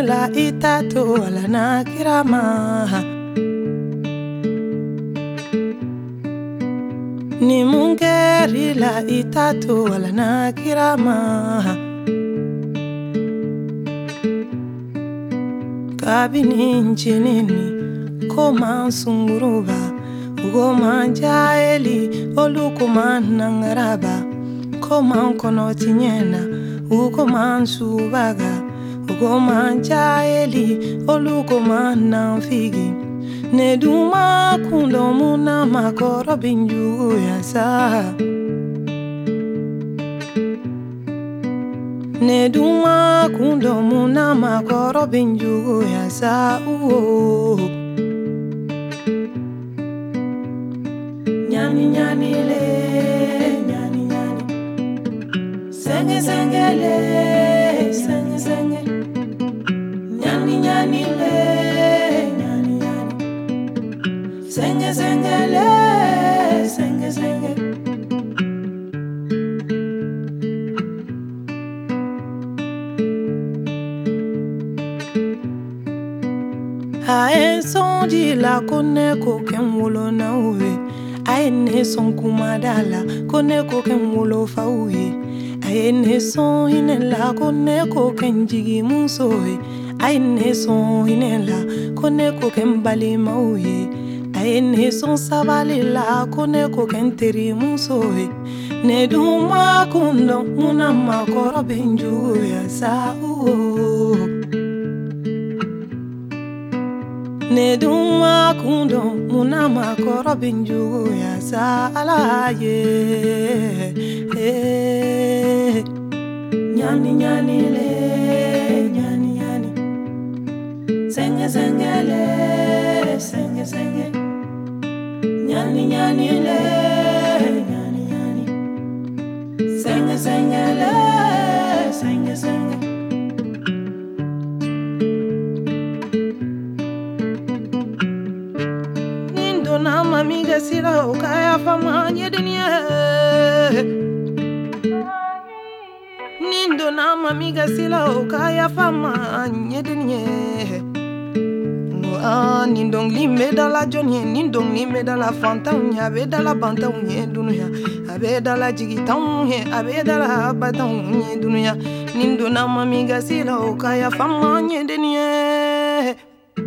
la itato ala na kirama. Ni mungeri la itato ala na kirama. Kabini nchinini koma sunguruba Goma jaeli olukuma nangaraba Koma kono tinyena ukoma subaga Goma jaeli olukuma nanfigi Neduma kundo muna makoro binju yasa Neduma kundo muna makoro binju yasa Nyani nyani le, nyani nyani Senge senge le, senge senge Nyani nyani le, nyani nyani Senge senge le, senge senge Ae sonji la kone ko kenwolo na uwe Ae ne son kumadala kone ko kenwolo fa uwe Ae ne son hinela kone ko kenjigi musowe Ae ne son hinela kone ko kenbali mauwe Ae ne son sabali la kone ko kenteri musowe Ne duma kundo muna makoro benju ya sa Ne duma kundo muna makoro binju ya sala ye Nyani nyani le nyani nyani Senge senge le senge senge Nyani nyani le nyani nyani Senge senge le senge senge Na mamiga sila ukaya fama nyedinye Nindo na mamiga sila ukaya fama nyedinye Nindong lime dala jonye Nindong lime dala fanta unye Abe dala banta unye dunuya Abe dala jigita unye Abe dala bata unye dunuya Nindo na mamiga sila ukaya fama nyedinye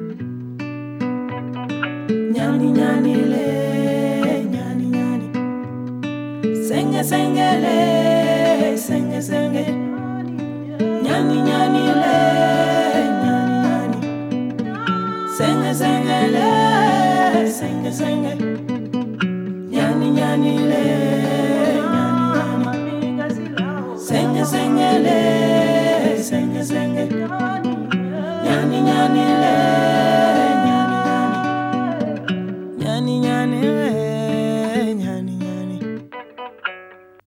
Nyani nyani le, nyani nyani Senge senge le, senge senge Nyani nyani le, nyani nyani Senge senge le, senge senge Nyani nyani le, nyani nyani Senge senge le, senge senge Nyani nyani le